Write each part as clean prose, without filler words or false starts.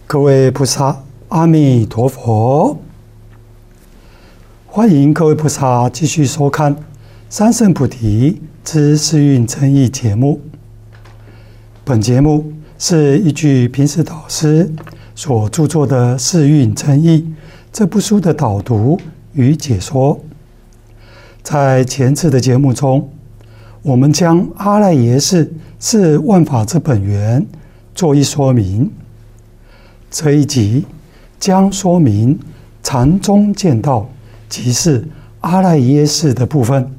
各位菩萨，阿弥陀佛！欢迎各位菩萨继续收看《三圣菩提之世运真义》节目。本节目是依据平时导师所著作的《世运真义》这部书的导读与解说。在前次的节目中，我们将阿赖耶识是万法之本源做一说明。这一集将说明禅宗见道，即是阿赖耶识的部分。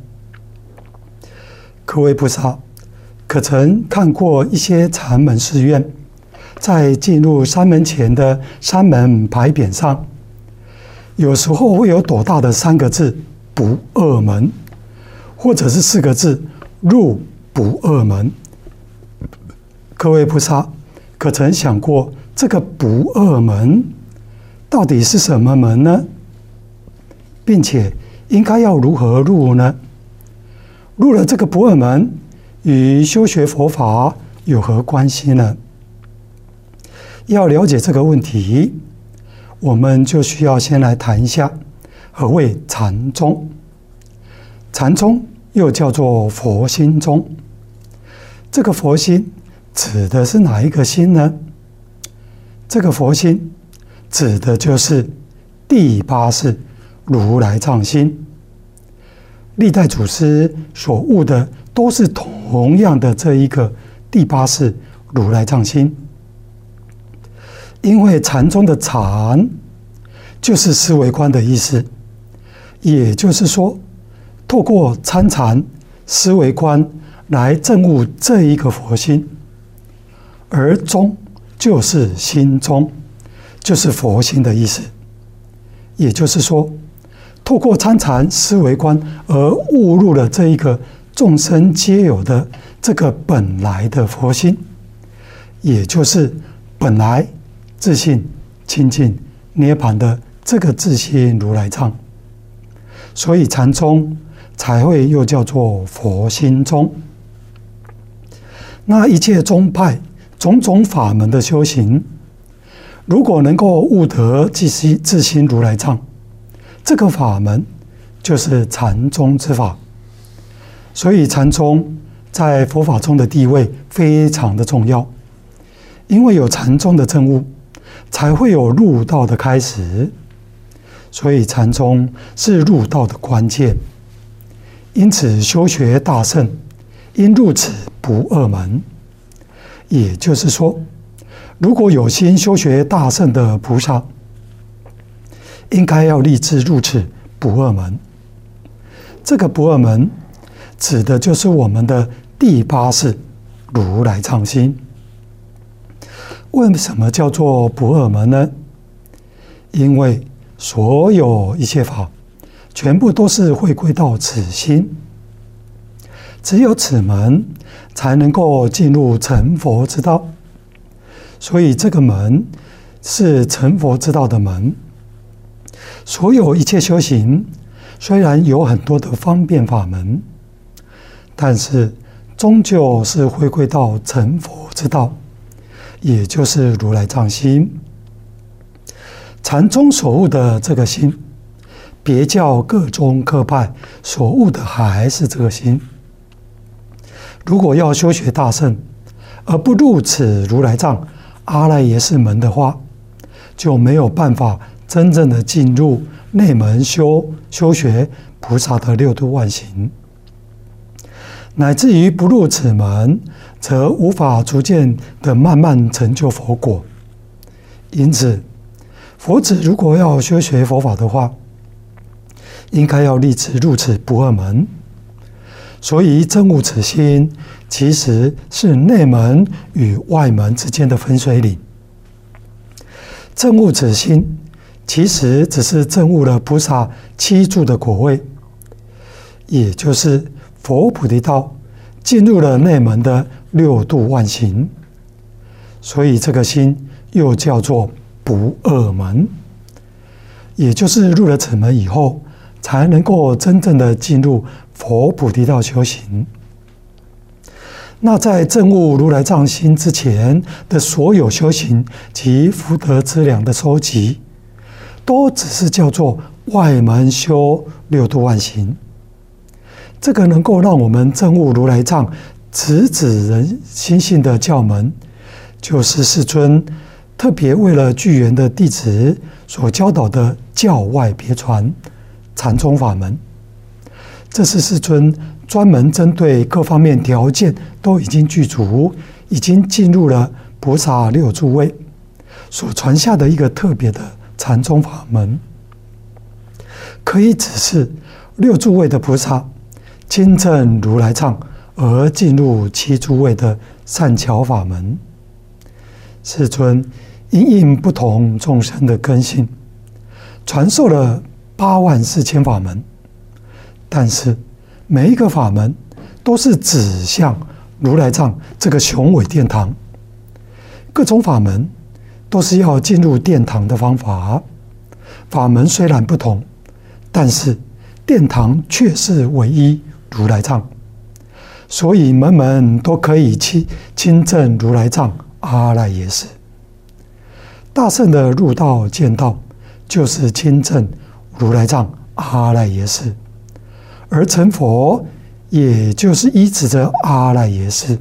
各位菩萨可曾看过一些禅门寺院，在进入山门前的山门牌匾上，有时候会有斗大的3个字“不二门”，或者是4个字“入不二门”。各位菩萨可曾想过，这个不二门到底是什么门呢？并且应该要如何入呢？入了这个不二门，与修学佛法有何关系呢？要了解这个问题，我们就需要先来谈一下何谓禅宗。禅宗又叫做佛心宗。这个佛心指的是哪一个心呢？这个佛心指的就是第8识如来藏心。历代祖师所悟的都是同样的这一个第8识如来藏心。因为禅宗的禅就是思维观的意思，也就是说，透过参禅思维观来证悟这一个佛心，而宗就是心宗，就是佛心的意思。也就是说，透过参禅思维观而悟入了这一个众生皆有的这个本来的佛心，也就是本来自性清净涅槃的这个自性如来藏。所以禅宗才会又叫做佛心宗。那一切宗派种种法门的修行，如果能够悟得自心如来藏，这个法门就是禅宗之法。所以禅宗在佛法中的地位非常的重要，因为有禅宗的证悟，才会有入道的开始。所以禅宗是入道的关键。因此修学大乘应入此不二门。也就是说，如果有心修学大乘的菩萨，应该要立志入此不二门。这个不二门指的就是我们的第8识如来藏心。为什么叫做不二门呢？因为所有一切法全部都是回归到此心，只有此门才能够进入成佛之道。所以这个门是成佛之道的门。所有一切修行虽然有很多的方便法门，但是终究是回归到成佛之道，也就是如来藏心。禅宗所悟的这个心，别教各宗各派所悟的还是这个心。如果要修学大乘，而不入此如来藏阿赖耶识门的话，就没有办法真正的进入内门修学菩萨的6度万行，乃至于不入此门，则无法逐渐的慢慢成就佛果。因此，佛子如果要修学佛法的话，应该要立志入此不二门。所以证悟此心，其实是内门与外门之间的分水岭。证悟此心，其实只是证悟了菩萨7住的果位，也就是佛菩提道，进入了内门的6度万行。所以这个心又叫做不二门，也就是入了此门以后，才能够真正的进入佛菩提道修行。 那在证悟如来藏心之前的所有修行及福德资粮的收集，都只是叫做外门修六度万行。这个能够让我们证悟如来藏直指人心性的教门，就是世尊特别为了具缘的弟子所教导的教外别传禅宗法门。这是世尊专门针对各方面条件都已经具足，已经进入了菩萨六诸位所传下的一个特别的禅宗法门，可以指示六诸位的菩萨亲证如来藏而进入七诸位的善巧法门。世尊因应不同众生的根性，传授了84000法门，但是每一个法门都是指向如来藏这个雄伟殿堂。各种法门都是要进入殿堂的方法，法门虽然不同，但是殿堂却是唯一如来藏，所以门门都可以亲证如来藏阿赖耶识。大乘的入道见道就是亲证如来藏阿赖耶识，而成佛也就是依止着阿赖耶识。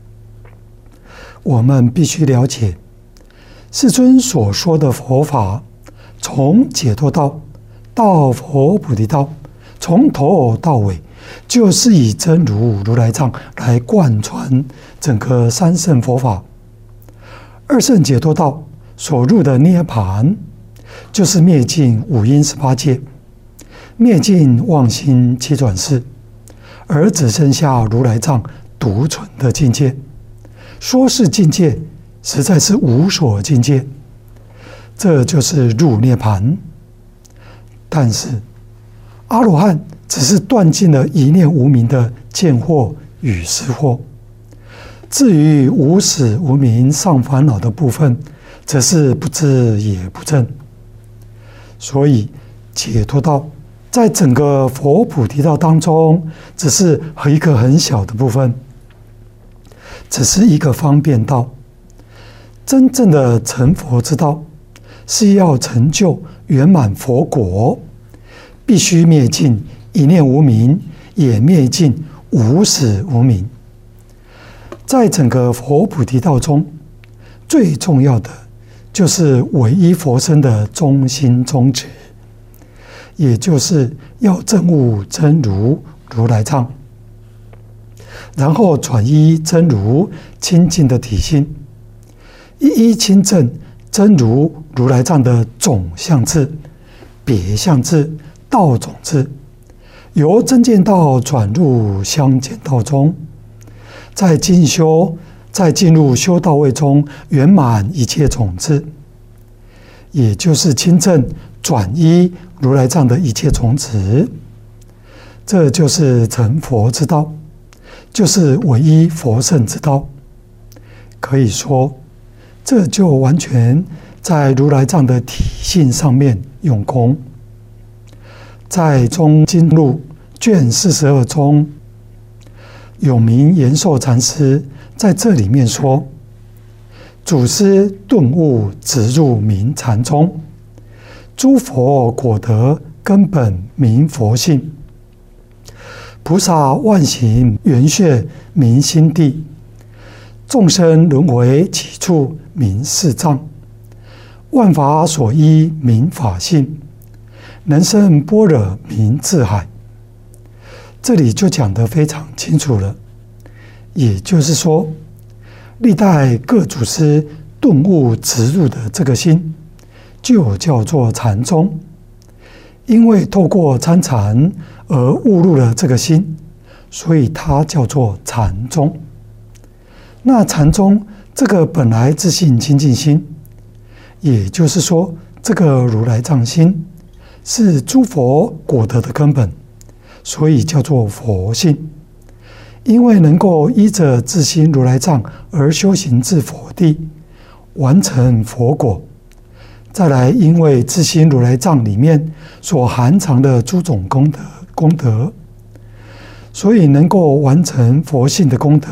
我们必须了解，世尊所说的佛法，从解脱道到佛菩提道，从头到尾就是以真如如来藏来贯穿整个三圣佛法。二圣解脱道所入的涅槃，就是灭尽五阴18界，灭尽妄心7转世，而只剩下如来藏独存的境界。说是境界，实在是无所境界，这就是入涅槃。但是阿罗汉只是断尽了一念无明的见惑与识惑，至于无始无明上烦恼的部分，则是不知也不证。所以解脱道在整个佛菩提道当中，只是一个很小的部分，只是一个方便道。真正的成佛之道，是要成就圆满佛国，必须灭尽一念无明，也灭尽无始无明。在整个佛菩提道中，最重要的就是唯一佛身的中心宗旨，也就是要证悟真如如来藏，然后转依真如清净的体性，一一亲证真如如来藏的总相智、别相智、道种智，由真见道转入相见道中，在进修，在进入修道位中圆满一切种子，也就是亲证转依如来藏的一切种子。这就是成佛之道，就是唯一佛圣之道。可以说，这就完全在如来藏的体性上面用功。在中经录卷42中，永明延寿禅师在这里面说，祖师顿悟直入明禅宗，诸佛果德根本明佛性，菩萨万行圆穴明心地，众生轮回起处明四藏，万法所依明法性，能生般若明智海。这里就讲得非常清楚了，也就是说，历代各祖师顿悟直入的这个心，就叫做禅宗。因为透过参禅而悟入了这个心，所以它叫做禅宗。那禅宗这个本来自性清净心，也就是说，这个如来藏心是诸佛果德的根本，所以叫做佛性。因为能够依着自心如来藏而修行至佛地，完成佛果，再来因为自心如来藏里面所含藏的诸种功德，所以能够完成佛性的功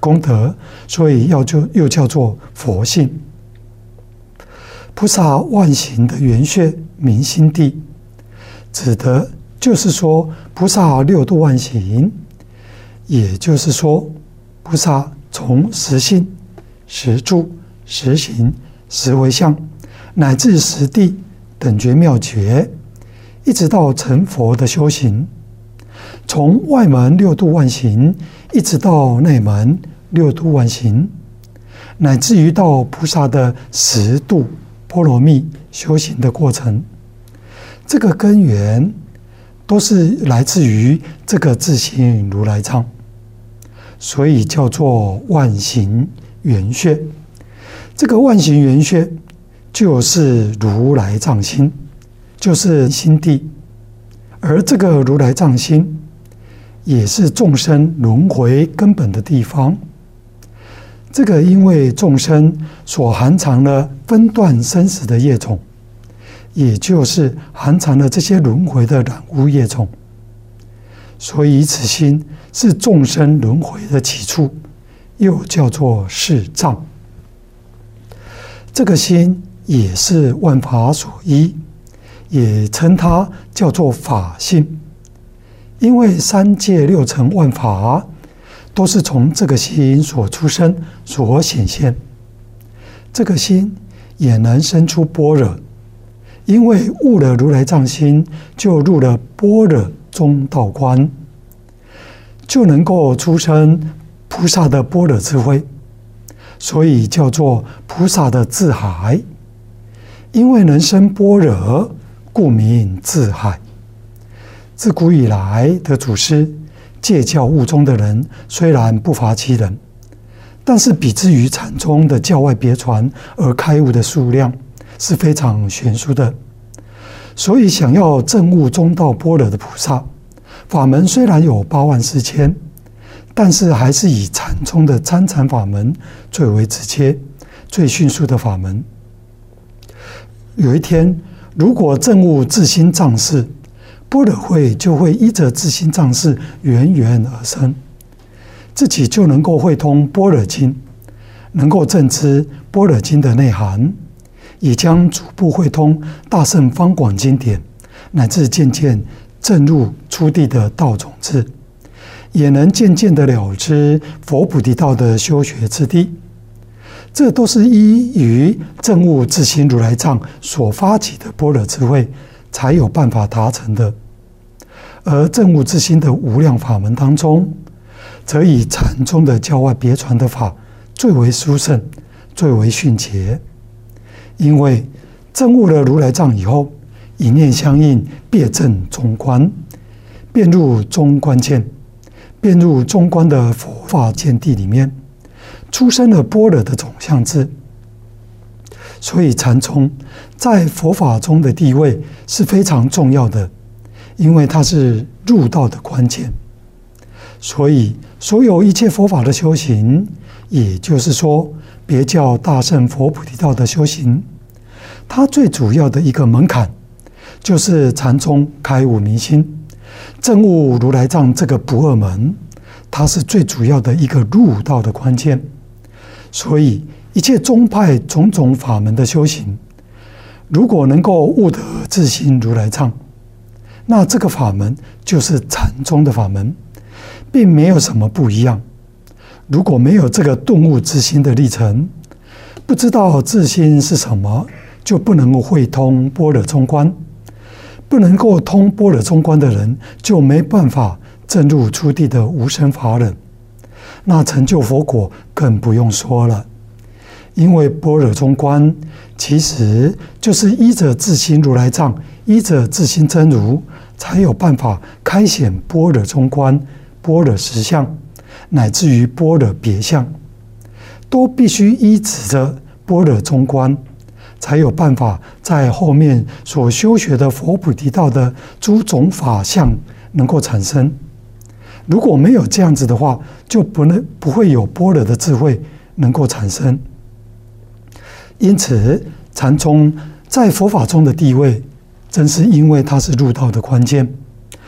功德，所以又叫做佛性。菩萨万行的圆穴明心地，指的就是说菩萨六度万行，也就是说菩萨从实性、实住、实行、实为相，乃至实地等觉妙觉，一直到成佛的修行，从外门六度万行一直到内门六度万行，乃至于到菩萨的十度波罗蜜修行的过程，这个根源都是来自于这个自性如来藏，所以叫做万行圆穴。这个万行圆穴就是如来藏心，就是心地，而这个如来藏心也是众生轮回根本的地方。这个因为众生所含藏了分段生死的业种，也就是含藏了这些轮回的染污业种，所以此心是众生轮回的起处，又叫做是障。这个心也是万法所依，也称它叫做法性，因为三界六尘万法都是从这个心所出生、所显现。这个心也能生出般若，因为悟了如来藏心，就入了般若中道观，就能够出生菩萨的般若智慧，所以叫做菩萨的智海。因为能生般若，故名智海。自古以来的祖师戒教悟中的人虽然不乏其人，但是比之于禅宗的教外别传而开悟的数量是非常悬殊的。所以想要证悟中道般若的菩萨，法门虽然有84000，但是还是以禅宗的参禅法门最为直接、最迅速的法门。有一天，如果证悟自心藏识，般若慧就会依着自心藏识源源而生，自己就能够会通般若经，能够证知般若经的内涵，也将逐步会通大乘方广经典，乃至渐渐证入初地的道种子，也能渐渐的了知佛菩提道的修学之地。这都是依于证悟自心如来藏所发起的般若智慧才有办法达成的。而证悟自心的无量法门当中，则以禅宗的教外别传的法最为殊胜，最为迅捷。因为证悟了如来藏以后，一念相应，便证中观，便入中观见，便入中观的佛法见地里面，出生了般若的种相智。所以禅宗在佛法中的地位是非常重要的，因为它是入道的关键。所以所有一切佛法的修行，也就是说别教大乘佛菩提道的修行，它最主要的一个门槛就是禅宗开悟明心，证悟如来藏这个不二门，它是最主要的一个入道的关键。所以一切宗派种种法门的修行，如果能够悟得自心如来藏，那这个法门就是禅宗的法门，并没有什么不一样。如果没有这个顿悟自心的历程，不知道自心是什么，就不能够会通般若中观。不能够通般若中观的人，就没办法证入初地的无生法忍，那成就佛果更不用说了。因为般若中观其实就是依着自心如来藏，依着自心真如，才有办法开显般若中观、般若实相，乃至于般若别相，都必须依止着般若中观，才有办法在后面所修学的佛菩提道的诸种法相能够产生。如果没有这样子的话，就不会有般若的智慧能够产生。因此，禅宗在佛法中的地位，正是因为它是入道的关键。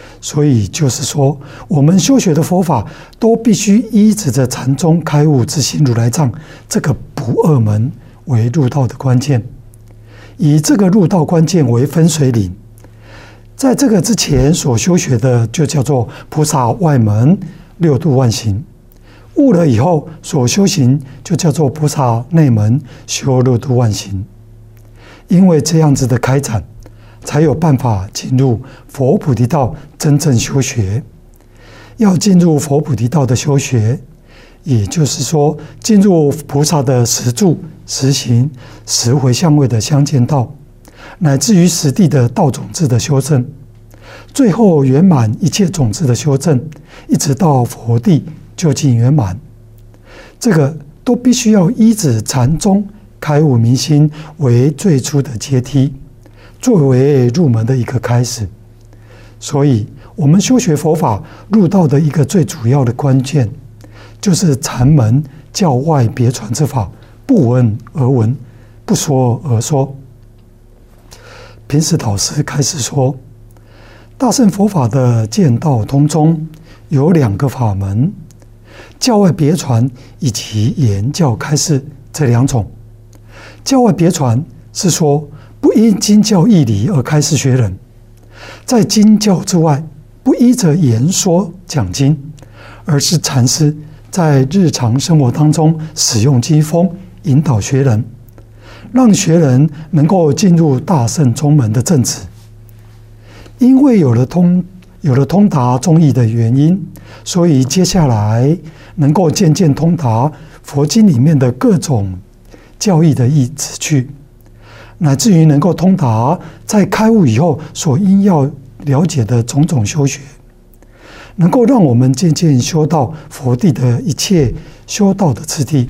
所以就是说，我们修学的佛法都必须依止着禅宗开悟自心如来藏这个不二门为入道的关键，以这个入道关键为分水岭。在这个之前所修学的就叫做菩萨外门六度万行，悟了以后所修行就叫做菩萨内门修六度万行。因为这样子的开展，才有办法进入佛菩提道真正修学。要进入佛菩提道的修学，也就是说进入菩萨的实住、实行、实回向位的相见道，乃至于实地的道种子的修正，最后圆满一切种子的修正，一直到佛地究竟圆满，这个都必须要依止禅宗开悟明心为最初的阶梯，作为入门的一个开始。所以我们修学佛法入道的一个最主要的关键，就是禅门教外别传之法，不闻而闻，不说而说。平时导师开始说，大乘佛法的见道通中有2个法门，教外别传以及言教开示这2种。教外别传是说不因经教义理而开示学人，在经教之外不依着言说讲经，而是禅师在日常生活当中使用机锋引导学人，让学人能够进入大乘宗门的正直。因为有了通达宗义的原因，所以接下来能够渐渐通达佛经里面的各种教义的义旨趣，乃至于能够通达在开悟以后所应要了解的种种修学，能够让我们渐渐修到佛地的一切修道的次第。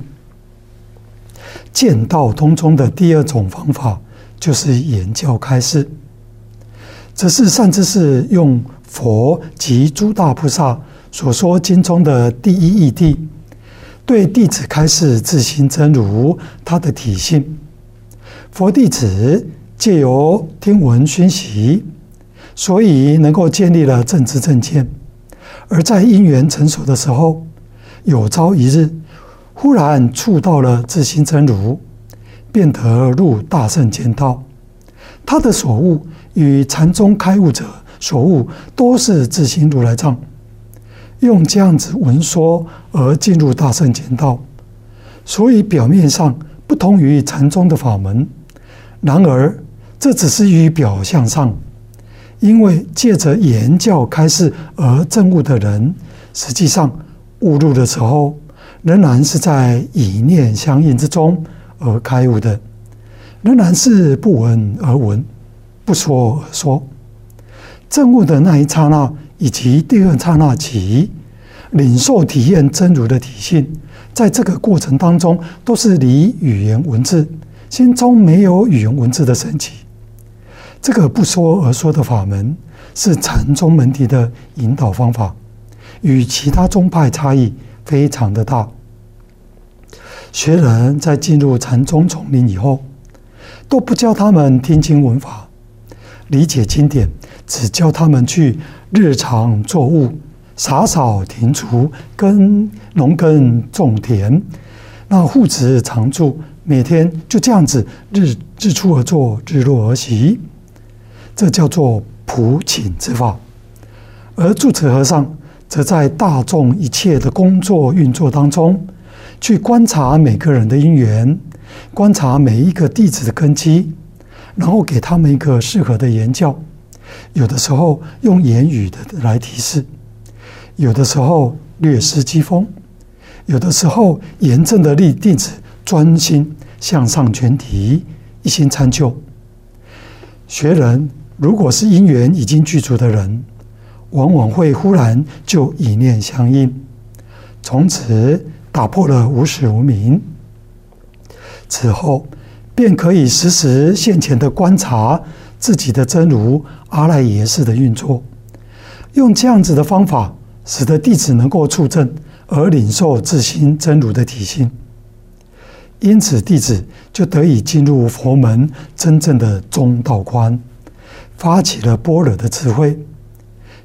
见道通中的第2种方法就是言教开示，这是善知识用佛及诸大菩萨所说经中的第一义谛，对弟子开示自心真如他的体性。佛弟子借由听闻熏习，所以能够建立了正知正见，而在因缘成熟的时候，有朝一日忽然触到了自心真如，便得入大乘见道。他的所悟与禅宗开悟者所悟都是自心如来藏，用这样子闻说而进入大乘见道，所以表面上不同于禅宗的法门。然而这只是于表象上，因为借着言教开示而证悟的人，实际上悟入的时候仍然是在以念相应之中而开悟的，仍然是不闻而闻，不说而说。证悟的那一刹那以及第2刹那起，领受体验真如的体性，在这个过程当中都是离语言文字，心中没有语言文字的升起。这个不说而说的法门是禅宗门第的引导方法，与其他宗派差异非常的大。学人在进入禅宗丛林以后，都不教他们听经闻法、理解经典，只教他们去日常作物、洒扫庭除、农耕种田，那护持常住，每天就这样子日出而作，日落而息，这叫做普请之法。而住持和尚则在大众一切的工作运作当中，去观察每个人的因缘，观察每一个弟子的根基，然后给他们一个适合的言教。有的时候用言语的来提示，有的时候略施机锋，有的时候严正的令弟子专心向上全提，一心参究。学人如果是因缘已经具足的人，往往会忽然就以念相应，从此打破了无始无明。此后便可以时时现前的观察自己的真如阿赖耶识的运作，用这样子的方法，使得弟子能够触证而领受自心真如的体性。因此弟子就得以进入佛门真正的中道观，发起了般若的智慧。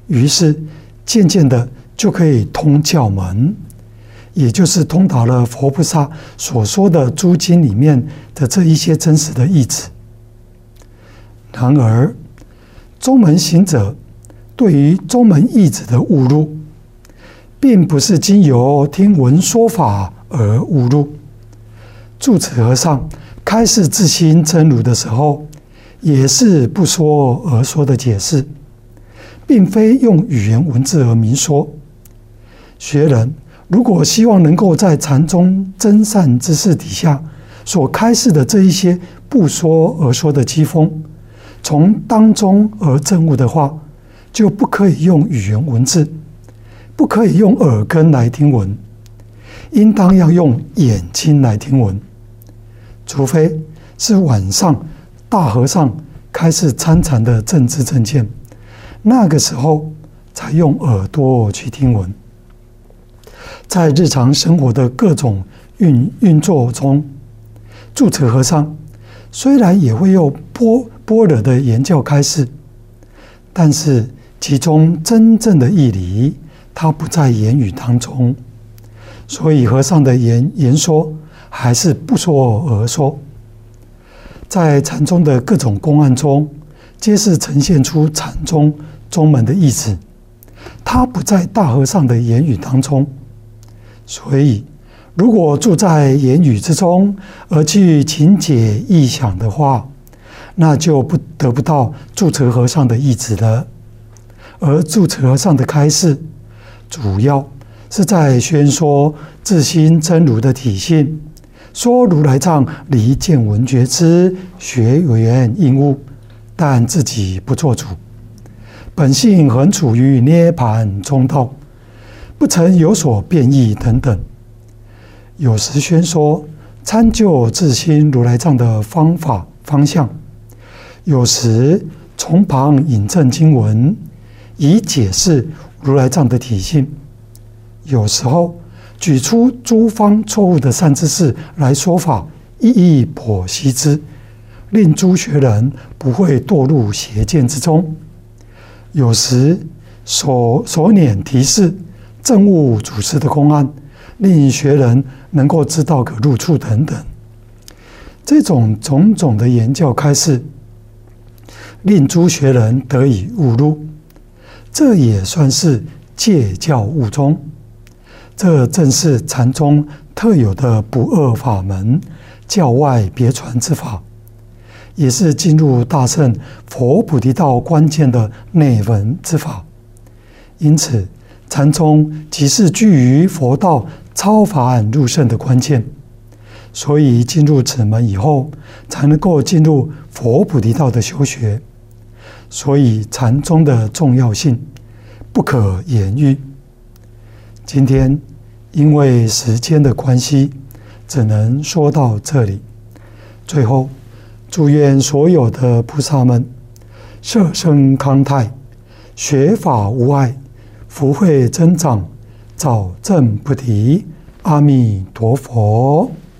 于是渐渐的就可以通教门，也就是通达了佛菩萨所说的诸经里面的这一些真实的意旨。然而，宗门行者对于宗门意旨的误入，并不是经由听闻说法而误入。住持和尚开示自心真如的时候，也是不说而说的解释，并非用语言文字而明说。学人如果希望能够在禅宗真善之事底下所开示的这一些不说而说的机锋，从当中而证悟的话，就不可以用语言文字，不可以用耳根来听闻，应当要用眼睛来听闻。除非是晚上大和尚开示参禅的正知正见，那个时候才用耳朵去听闻。在日常生活的各种运作中，住持和尚虽然也会用般若的言教开示，但是其中真正的义理，它不在言语当中，所以和尚的言说还是不说而说。在禅宗的各种公案中，皆是呈现出禅宗宗门的意旨，它不在大和尚的言语当中。所以如果住在言语之中而去请解意想的话，那就得不到住持和尚的意旨了。而住持和尚的开示，主要是在宣说自心真如的体性，说如来藏离见闻觉知学缘应物，但自己不做主，本性恒处于涅槃中道，不曾有所变异等等。有时宣说参究自心如来藏的方法方向，有时从旁引证经文，以解释如来藏的体性，有时候举出诸方错误的善知识来说法，一一剖析之，令诸学人不会堕入邪见之中。有时手拈提示证悟祖师的公案，令学人能够知道个入处等等。这种种种的言教开示，令诸学人得以悟入，这也算是戒教悟宗。这正是禅宗特有的不二法门，教外别传之法，也是进入大乘佛菩提道关键的内文之法。因此，禅宗即是居于佛道超凡入圣的关键。所以进入此门以后，才能够进入佛菩提道的修学。所以禅宗的重要性不可言喻。今天因为时间的关系，只能说到这里。最后，祝愿所有的菩萨们色身康泰，学法无碍，福慧增长，早证菩提。阿弥陀佛。